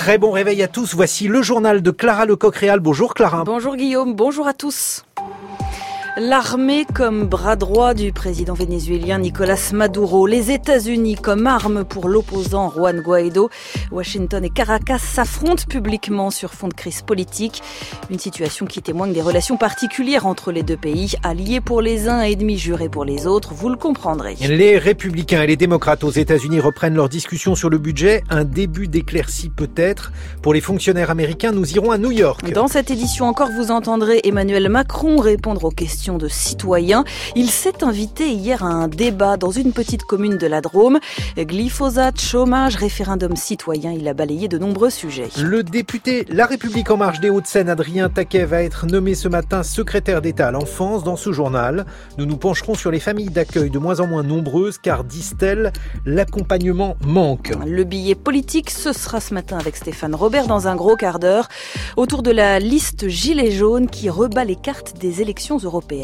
Très bon réveil à tous. Voici le journal de Clara Lecoq-Réal. Bonjour Clara. Bonjour Guillaume, bonjour à tous. L'armée comme bras droit du président vénézuélien Nicolas Maduro, les États-Unis comme arme pour l'opposant Juan Guaido. Washington et Caracas s'affrontent publiquement sur fond de crise politique. Une situation qui témoigne des relations particulières entre les deux pays, alliés pour les uns et ennemis jurés pour les autres, vous le comprendrez. Les républicains et les démocrates aux États-Unis reprennent leur discussion sur le budget. Un début d'éclaircie peut-être. Pour les fonctionnaires américains, nous irons à New York. Dans cette édition encore, vous entendrez Emmanuel Macron répondre aux questions de citoyens. Il s'est invité hier à un débat dans une petite commune de la Drôme. Glyphosate, chômage, référendum citoyen, il a balayé de nombreux sujets. Le député La République En Marche des Hauts-de-Seine, Adrien Taquet, va être nommé ce matin secrétaire d'État à l'enfance. Dans ce journal, nous nous pencherons sur les familles d'accueil de moins en moins nombreuses car, disent-elles, l'accompagnement manque. Le billet politique, ce sera ce matin avec Stéphane Robert dans un gros quart d'heure autour de la liste Gilets jaunes qui rebat les cartes des élections européennes.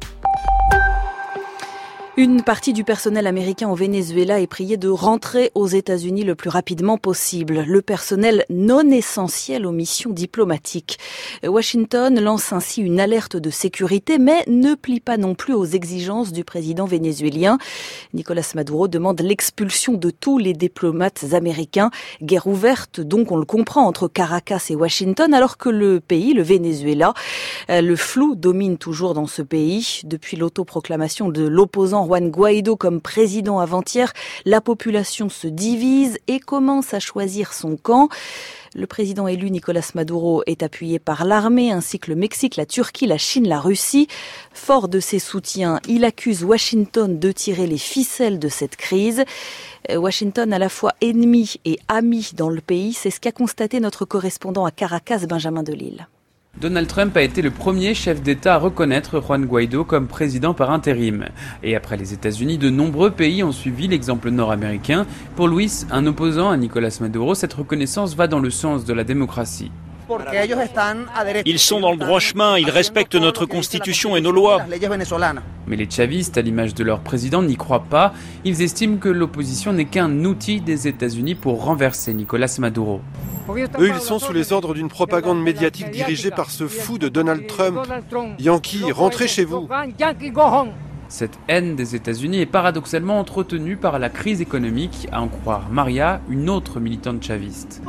Une partie du personnel américain au Venezuela est priée de rentrer aux États-Unis le plus rapidement possible. Le personnel non essentiel aux missions diplomatiques. Washington lance ainsi une alerte de sécurité, mais ne plie pas non plus aux exigences du président vénézuélien. Nicolas Maduro demande l'expulsion de tous les diplomates américains. Guerre ouverte, donc on le comprend, entre Caracas et Washington, alors que le pays, le Venezuela, le flou domine toujours dans ce pays. Depuis l'autoproclamation de l'opposant Juan Guaido comme président avant-hier, la population se divise et commence à choisir son camp. Le président élu Nicolas Maduro est appuyé par l'armée ainsi que le Mexique, la Turquie, la Chine, la Russie. Fort de ses soutiens, il accuse Washington de tirer les ficelles de cette crise. Washington à la fois ennemi et ami dans le pays, c'est ce qu'a constaté notre correspondant à Caracas, Benjamin Delille. Donald Trump a été le premier chef d'État à reconnaître Juan Guaido comme président par intérim. Et après les États-Unis, de nombreux pays ont suivi l'exemple nord-américain. Pour Luis, un opposant à Nicolas Maduro, cette reconnaissance va dans le sens de la démocratie. Ils sont dans le droit chemin, ils respectent notre constitution et nos lois. Mais les chavistes, à l'image de leur président, n'y croient pas. Ils estiment que l'opposition n'est qu'un outil des États-Unis pour renverser Nicolas Maduro. Eux, ils sont sous les ordres d'une propagande médiatique dirigée par ce fou de Donald Trump. Yankee, rentrez chez vous. Cette haine des États-Unis est paradoxalement entretenue par la crise économique, à en croire Maria, une autre militante chaviste.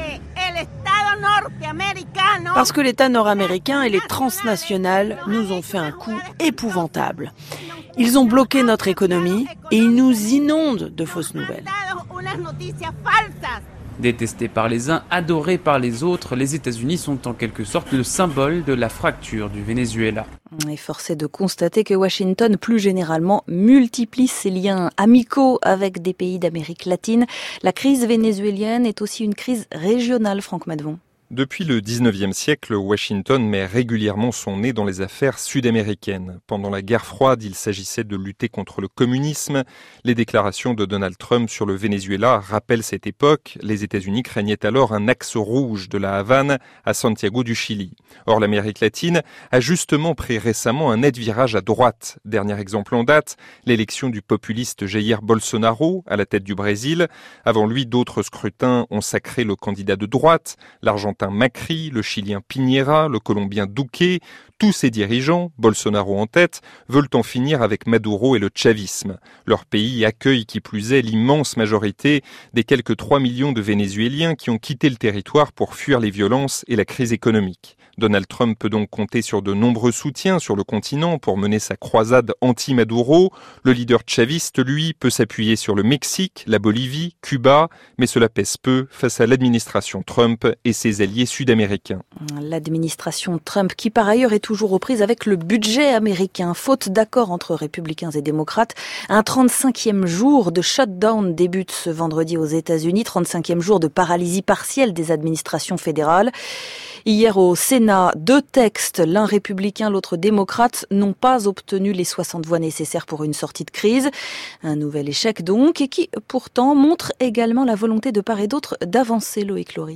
Parce que l'État nord-américain et les transnationales nous ont fait un coup épouvantable. Ils ont bloqué notre économie et ils nous inondent de fausses nouvelles. Détestés par les uns, adorés par les autres, les États-Unis sont en quelque sorte le symbole de la fracture du Venezuela. Et force est de constater que Washington, plus généralement, multiplie ses liens amicaux avec des pays d'Amérique latine. La crise vénézuélienne est aussi une crise régionale, Franck Madvon. Depuis le 19e siècle, Washington met régulièrement son nez dans les affaires sud-américaines. Pendant la guerre froide, il s'agissait de lutter contre le communisme. Les déclarations de Donald Trump sur le Venezuela rappellent cette époque. Les États-Unis craignaient alors un axe rouge de la Havane à Santiago du Chili. Or, l'Amérique latine a justement pris récemment un net virage à droite. Dernier exemple en date, l'élection du populiste Jair Bolsonaro à la tête du Brésil. Avant lui, d'autres scrutins ont sacré le candidat de droite, l'Argentin Macri, le Chilien Piñera, le Colombien Duque. Tous ces dirigeants, Bolsonaro en tête, veulent en finir avec Maduro et le chavisme. Leur pays accueille qui plus est l'immense majorité des quelques 3 millions de Vénézuéliens qui ont quitté le territoire pour fuir les violences et la crise économique. Donald Trump peut donc compter sur de nombreux soutiens sur le continent pour mener sa croisade anti-Maduro. Le leader chaviste, lui, peut s'appuyer sur le Mexique, la Bolivie, Cuba, mais cela pèse peu face à l'administration Trump et ses alliés sud-américains. L'administration Trump qui par ailleurs est toujours aux prises avec le budget américain. Faute d'accord entre républicains et démocrates, un 35e jour de shutdown débute ce vendredi aux États-Unis, 35e jour de paralysie partielle des administrations fédérales. Hier au Sénat, 2 textes, l'un républicain, l'autre démocrate, n'ont pas obtenu les 60 voix nécessaires pour une sortie de crise. Un nouvel échec donc, et qui pourtant montre également la volonté de part et d'autre d'avancer, Loïc Laurie.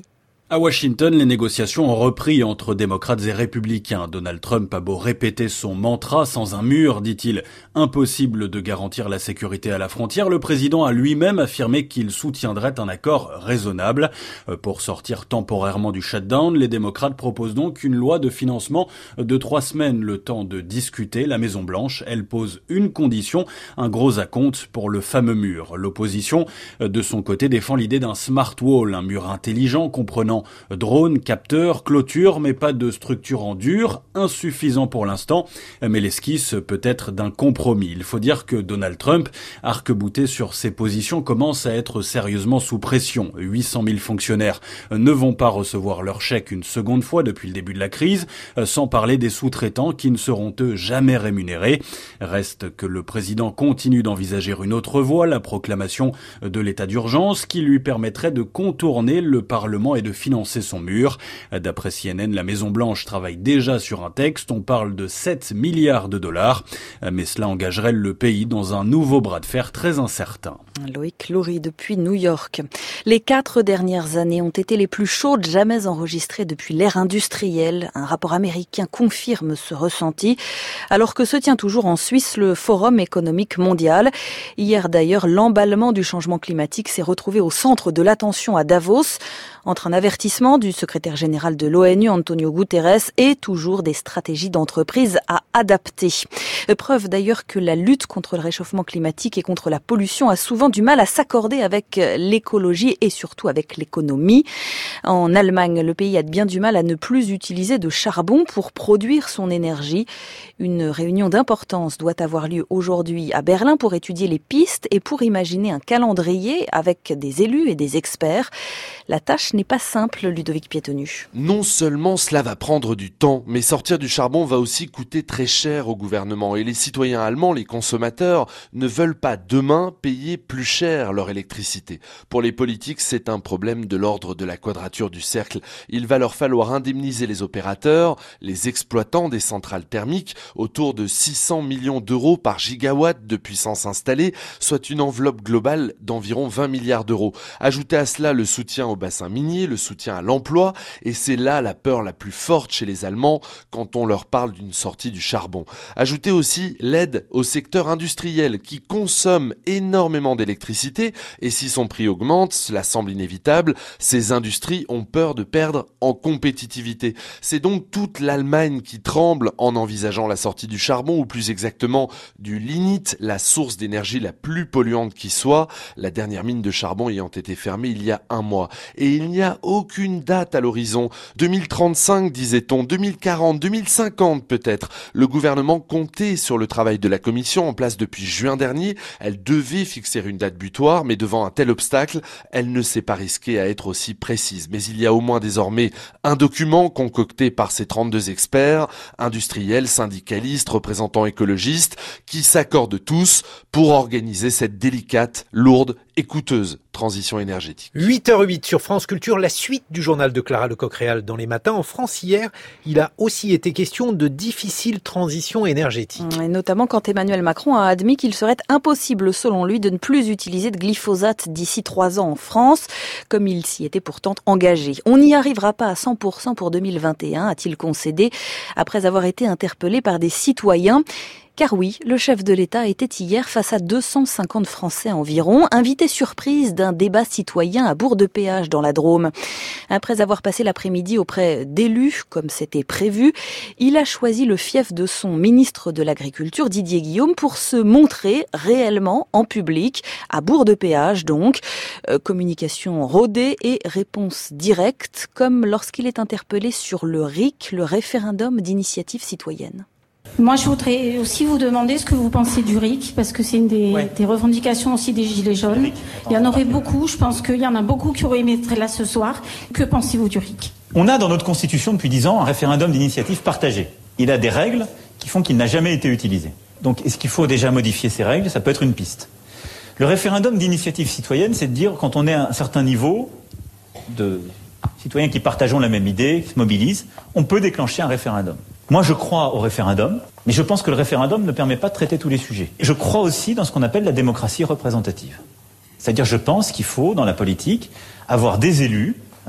À Washington, les négociations ont repris entre démocrates et républicains. Donald Trump a beau répéter son mantra, sans un mur, dit-il, impossible de garantir la sécurité à la frontière, le président a lui-même affirmé qu'il soutiendrait un accord raisonnable. Pour sortir temporairement du shutdown, les démocrates proposent donc une loi de financement de 3 semaines, le temps de discuter. La Maison-Blanche, elle pose une condition, un gros acompte pour le fameux mur. L'opposition, de son côté, défend l'idée d'un smart wall, un mur intelligent comprenant drones, capteurs, clôtures, mais pas de structure en dur, insuffisant pour l'instant, mais l'esquisse peut être d'un compromis. Il faut dire que Donald Trump, arc-bouté sur ses positions, commence à être sérieusement sous pression. 800 000 fonctionnaires ne vont pas recevoir leur chèque une seconde fois depuis le début de la crise, sans parler des sous-traitants qui ne seront eux jamais rémunérés. Reste que le président continue d'envisager une autre voie, la proclamation de l'état d'urgence qui lui permettrait de contourner le Parlement et de financer son mur. D'après CNN, la Maison-Blanche travaille déjà sur un texte. On parle de 7 milliards de dollars. Mais cela engagerait le pays dans un nouveau bras de fer très incertain. Loïc Loury depuis New York. Les 4 dernières années ont été les plus chaudes jamais enregistrées depuis l'ère industrielle. Un rapport américain confirme ce ressenti. Alors que se tient toujours en Suisse le Forum économique mondial. Hier d'ailleurs, l'emballement du changement climatique s'est retrouvé au centre de l'attention à Davos. Entre un avertissement du secrétaire général de l'ONU, Antonio Guterres, et toujours des stratégies d'entreprise à adapter. Preuve d'ailleurs que la lutte contre le réchauffement climatique et contre la pollution a souvent du mal à s'accorder avec l'écologie et surtout avec l'économie. En Allemagne, le pays a bien du mal à ne plus utiliser de charbon pour produire son énergie. Une réunion d'importance doit avoir lieu aujourd'hui à Berlin pour étudier les pistes et pour imaginer un calendrier avec des élus et des experts. La tâche n'est pas simple, Ludovic Piétonu. Non seulement cela va prendre du temps, mais sortir du charbon va aussi coûter très cher au gouvernement. Et les citoyens allemands, les consommateurs, ne veulent pas demain payer plus cher leur électricité. Pour les politiques, c'est un problème de l'ordre de la quadrature du cercle. Il va leur falloir indemniser les opérateurs, les exploitants des centrales thermiques, autour de 600 millions d'euros par gigawatt de puissance installée, soit une enveloppe globale d'environ 20 milliards d'euros. Ajoutez à cela le soutien au bassin minier, le soutien à l'emploi, et c'est là la peur la plus forte chez les Allemands quand on leur parle d'une sortie du charbon. Ajoutez aussi l'aide au secteur industriel qui consomme énormément d'électricité, et si son prix augmente, cela semble inévitable, ces industries ont peur de perdre en compétitivité. C'est donc toute l'Allemagne qui tremble en envisageant la sortie du charbon, ou plus exactement du lignite, la source d'énergie la plus polluante qui soit, la dernière mine de charbon ayant été fermée il y a un mois. Et il n'y a aucune date à l'horizon. 2035, disait-on, 2040, 2050 peut-être. Le gouvernement comptait sur le travail de la commission en place depuis juin dernier. Elle devait fixer une date butoir, mais devant un tel obstacle, elle ne s'est pas risquée à être aussi précise. Mais il y a au moins désormais un document concocté par ces 32 experts, industriels, syndicalistes, représentants écologistes, qui s'accordent tous pour organiser cette délicate, lourde et coûteuse transition énergétique. 8h08 sur France Culture, la suite du journal de Clara Lecoq-Réal dans les matins. En France, hier, il a aussi été question de difficile transition énergétique. Et notamment quand Emmanuel Macron a admis qu'il serait impossible, selon lui, de ne plus utiliser de glyphosate d'ici 3 ans en France, comme il s'y était pourtant engagé. On n'y arrivera pas à 100% pour 2021, a-t-il concédé, après avoir été interpellé par des citoyens. Car oui, le chef de l'État était hier face à 250 Français environ, invité surprise d'un débat citoyen à Bourg-de-Péage dans la Drôme. Après avoir passé l'après-midi auprès d'élus, comme c'était prévu, il a choisi le fief de son ministre de l'Agriculture, Didier Guillaume, pour se montrer réellement en public, à Bourg-de-Péage donc. Communication rodée et réponse directe, comme lorsqu'il est interpellé sur le RIC, le référendum d'initiative citoyenne. Moi, je voudrais aussi vous demander ce que vous pensez du RIC, parce que c'est une des revendications aussi des Gilets jaunes. Il y en aurait beaucoup, je pense qu'il y en a beaucoup qui auraient aimé être là ce soir. Que pensez-vous du RIC ? On a dans notre Constitution depuis 10 ans un référendum d'initiative partagée. Il a des règles qui font qu'il n'a jamais été utilisé. Donc, est-ce qu'il faut déjà modifier ces règles ? Ça peut être une piste. Le référendum d'initiative citoyenne, c'est de dire quand on est à un certain niveau de citoyens qui partageons la même idée, qui se mobilisent, on peut déclencher un référendum. Moi, je crois au référendum, mais je pense que le référendum ne permet pas de traiter tous les sujets. Je crois aussi dans ce qu'on appelle la démocratie représentative. C'est-à-dire, je pense qu'il faut, dans la politique, avoir des élus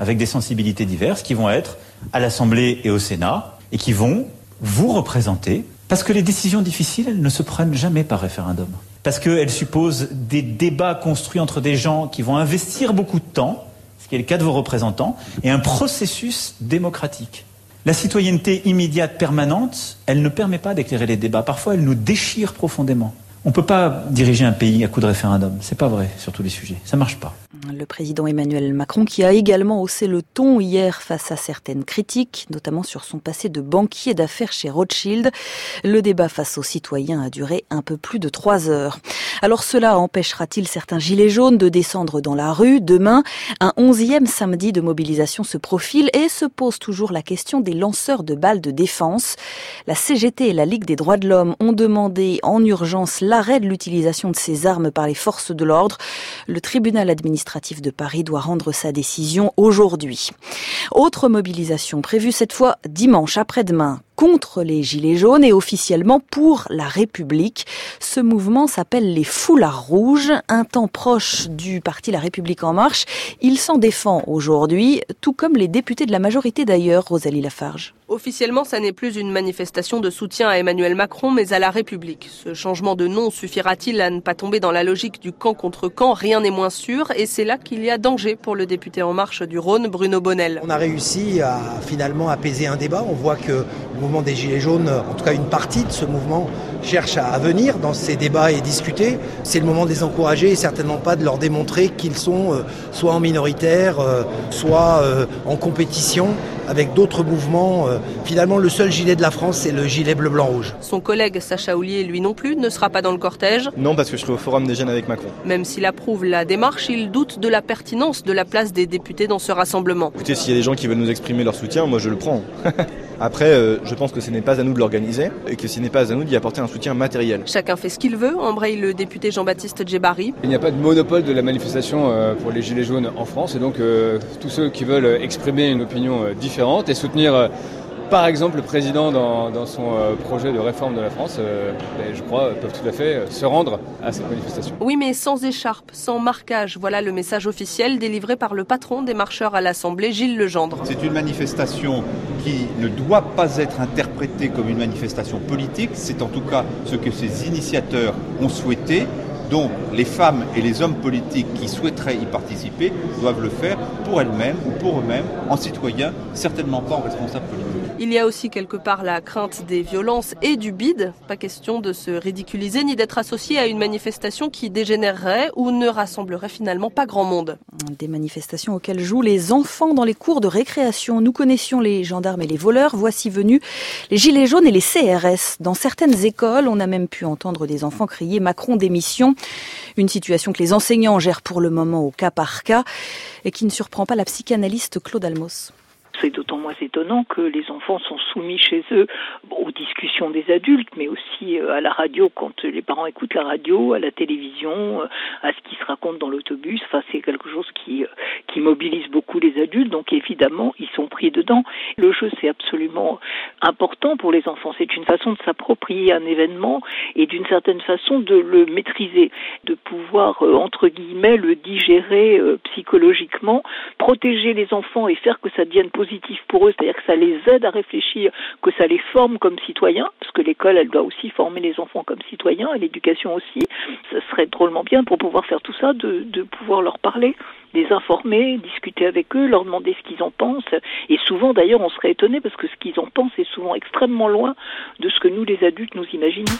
avec des sensibilités diverses, qui vont être à l'Assemblée et au Sénat, et qui vont vous représenter, parce que les décisions difficiles, elles ne se prennent jamais par référendum. Parce qu'elles supposent des débats construits entre des gens qui vont investir beaucoup de temps, ce qui est le cas de vos représentants, et un processus démocratique. La citoyenneté immédiate permanente, elle ne permet pas d'éclairer les débats. Parfois, elle nous déchire profondément. On ne peut pas diriger un pays à coup de référendum. C'est pas vrai sur tous les sujets. Ça marche pas. Le président Emmanuel Macron qui a également haussé le ton hier face à certaines critiques, notamment sur son passé de banquier d'affaires chez Rothschild. Le débat face aux citoyens a duré un peu plus de 3 heures. Alors cela empêchera-t-il certains gilets jaunes de descendre dans la rue? Demain, un 11e samedi de mobilisation se profile et se pose toujours la question des lanceurs de balles de défense. La CGT et la Ligue des droits de l'homme ont demandé en urgence l'arrêt de l'utilisation de ces armes par les forces de l'ordre. Le tribunal administratif de Paris doit rendre sa décision aujourd'hui. Autre mobilisation prévue cette fois dimanche après-demain contre les Gilets jaunes et officiellement pour la République. Ce mouvement s'appelle les Foulards Rouges, un temps proche du parti La République En Marche. Il s'en défend aujourd'hui, tout comme les députés de la majorité d'ailleurs, Rosalie Lafarge. Officiellement, ça n'est plus une manifestation de soutien à Emmanuel Macron, mais à la République. Ce changement de nom suffira-t-il à ne pas tomber dans la logique du camp contre camp? Rien n'est moins sûr, et c'est là qu'il y a danger pour le député En Marche du Rhône, Bruno Bonnel. On a réussi à finalement apaiser un débat. On voit que le mouvement des Gilets jaunes, en tout cas une partie de ce mouvement, cherche à venir dans ces débats et discuter. C'est le moment de les encourager et certainement pas de leur démontrer qu'ils sont soit en minoritaire, soit en compétition avec d'autres mouvements. Finalement, le seul gilet de la France, c'est le gilet bleu-blanc-rouge. Son collègue Sacha Houlié, lui non plus, ne sera pas dans le cortège. Non, parce que je serai au Forum des jeunes avec Macron. Même s'il approuve la démarche, il doute de la pertinence de la place des députés dans ce rassemblement. Écoutez, s'il y a des gens qui veulent nous exprimer leur soutien, moi je le prends. Après, je pense que ce n'est pas à nous de l'organiser et que ce n'est pas à nous d'y apporter un soutien matériel. Chacun fait ce qu'il veut, embraye le député Jean-Baptiste Djebari. Il n'y a pas de monopole de la manifestation pour les Gilets jaunes en France et donc tous ceux qui veulent exprimer une opinion différente et soutenir par exemple le président dans son projet de réforme de la France, je crois, peuvent tout à fait se rendre à cette manifestation. Oui, mais sans écharpe, sans marquage. Voilà le message officiel délivré par le patron des marcheurs à l'Assemblée, Gilles Legendre. C'est une manifestation qui ne doit pas être interprétée comme une manifestation politique. C'est en tout cas ce que ses initiateurs ont souhaité. Donc les femmes et les hommes politiques qui souhaiteraient y participer doivent le faire pour elles-mêmes ou pour eux-mêmes, en citoyens, certainement pas en responsables politiques. Il y a aussi quelque part la crainte des violences et du bide. Pas question de se ridiculiser ni d'être associé à une manifestation qui dégénérerait ou ne rassemblerait finalement pas grand monde. Des manifestations auxquelles jouent les enfants dans les cours de récréation. Nous connaissions les gendarmes et les voleurs. Voici venus les gilets jaunes et les CRS. Dans certaines écoles, on a même pu entendre des enfants crier « Macron démission ». Une situation que les enseignants gèrent pour le moment au cas par cas et qui ne surprend pas la psychanalyste Claude Almos. C'est d'autant moins étonnant que les enfants sont soumis chez eux aux discussions des adultes, mais aussi à la radio quand les parents écoutent la radio, à la télévision, à ce qui se raconte dans l'autobus. Enfin, c'est quelque chose qui mobilise beaucoup les adultes, donc évidemment, ils sont pris dedans. Le jeu, c'est absolument important pour les enfants. C'est une façon de s'approprier un événement et d'une certaine façon de le maîtriser, de pouvoir, entre guillemets, le digérer psychologiquement, protéger les enfants et faire que ça devienne positif pour eux, c'est-à-dire que ça les aide à réfléchir, que ça les forme comme citoyens, parce que l'école, elle doit aussi former les enfants comme citoyens, et l'éducation aussi. Ça serait drôlement bien pour pouvoir faire tout ça, de pouvoir leur parler, les informer, discuter avec eux, leur demander ce qu'ils en pensent. Et souvent, d'ailleurs, on serait étonné parce que ce qu'ils en pensent est souvent extrêmement loin de ce que nous, les adultes, nous imaginons.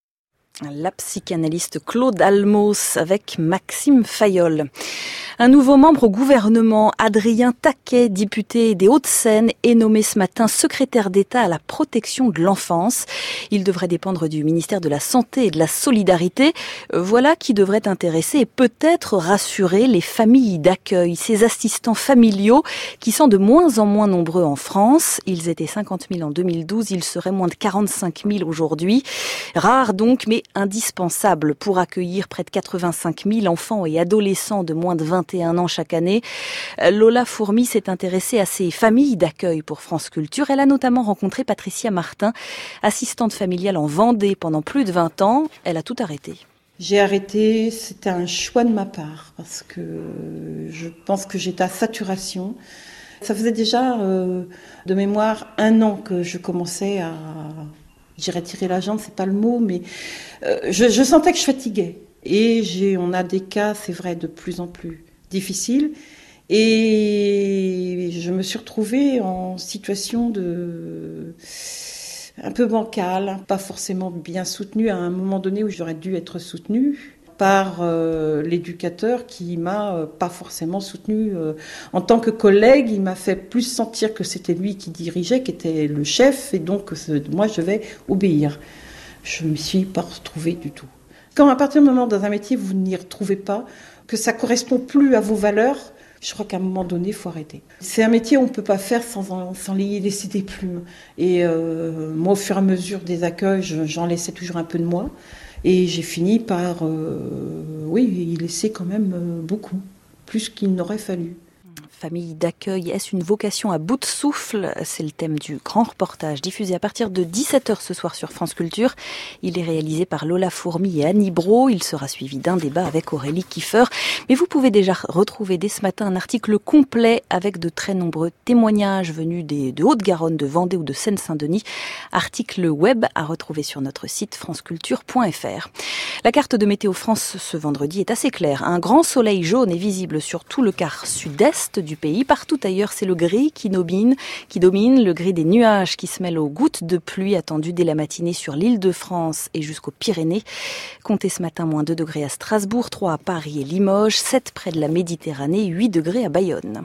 La psychanalyste Claude Almos avec Maxime Fayolle. Un nouveau membre au gouvernement, Adrien Taquet, député des Hauts-de-Seine, est nommé ce matin secrétaire d'État à la protection de l'enfance. Il devrait dépendre du ministère de la Santé et de la Solidarité. Voilà qui devrait intéresser et peut-être rassurer les familles d'accueil, ces assistants familiaux qui sont de moins en moins nombreux en France. Ils étaient 50 000 en 2012, ils seraient moins de 45 000 aujourd'hui. Rare donc, mais indispensable pour accueillir près de 85 000 enfants et adolescents de moins de 21 ans chaque année. Lola Fourmi s'est intéressée à ces familles d'accueil pour France Culture. Elle a notamment rencontré Patricia Martin, assistante familiale en Vendée pendant plus de 20 ans. Elle a tout arrêté. J'ai arrêté, c'était un choix de ma part, parce que je pense que j'étais à saturation. Ça faisait déjà, de mémoire, 1 an que je commençais à... J'irais tirer la jambe, c'est pas le mot, mais je sentais que je fatiguais. Et on a des cas, c'est vrai, de plus en plus difficiles. Et je me suis retrouvée en situation un peu bancale, pas forcément bien soutenue à un moment donné où j'aurais dû être soutenue par l'éducateur qui m'a pas forcément soutenue en tant que collègue. Il m'a fait plus sentir que c'était lui qui dirigeait, qui était le chef, et donc moi je vais obéir. Je ne m'y suis pas retrouvée du tout. Quand à partir du moment dans un métier vous n'y retrouvez pas, que ça correspond plus à vos valeurs, je crois qu'à un moment donné, il faut arrêter. C'est un métier où on ne peut pas faire sans y laisser des plumes. Et moi, au fur et à mesure des accueils, j'en laissais toujours un peu de moi. Et j'ai fini par, y laisser quand même beaucoup, plus qu'il n'aurait fallu. Famille d'accueil, est-ce une vocation à bout de souffle ? C'est le thème du grand reportage diffusé à partir de 17h ce soir sur France Culture. Il est réalisé par Lola Fourmi et Annie Brault. Il sera suivi d'un débat avec Aurélie Kiefer. Mais vous pouvez déjà retrouver dès ce matin un article complet avec de très nombreux témoignages venus de Haute-Garonne, de Vendée ou de Seine-Saint-Denis. Article web à retrouver sur notre site franceculture.fr. La carte de Météo France ce vendredi est assez claire. Un grand soleil jaune est visible sur tout le quart sud-est du pays. Partout ailleurs, c'est le gris qui domine, le gris des nuages qui se mêlent aux gouttes de pluie attendues dès la matinée sur l'Île-de-France et jusqu'aux Pyrénées. Comptez ce matin -2 degrés à Strasbourg, 3 à Paris et Limoges, 7 près de la Méditerranée, 8 degrés à Bayonne.